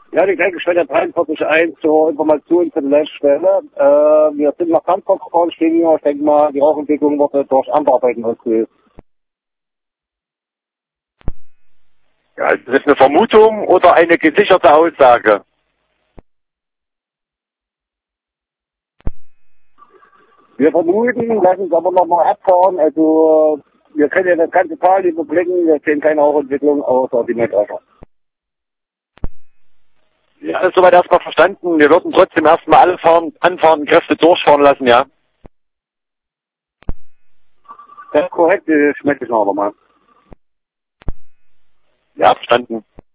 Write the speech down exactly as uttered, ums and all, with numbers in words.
Ja, die Gleichstelle dreiundvierzig Komma eins zur Information für die Leitstelle. Äh, wir sind nach Frankfurt gefahren, stehen hier. Ich denke mal, die Rauchentwicklung wird durch Anarbeiten ausgelöst. Ja, ist das eine Vermutung oder eine gesicherte Aussage? Wir vermuten, lassen es aber nochmal abfahren. Also, wir können ja das ganze Tal überblicken. Wir sehen keine Rauchentwicklung außer die Metascher. Ja, ist soweit erstmal verstanden. Wir würden trotzdem erstmal alle fahren, anfahrenden Kräfte durchfahren lassen, ja? Das ist korrekt, ich schmecke es noch einmal. Ja, verstanden.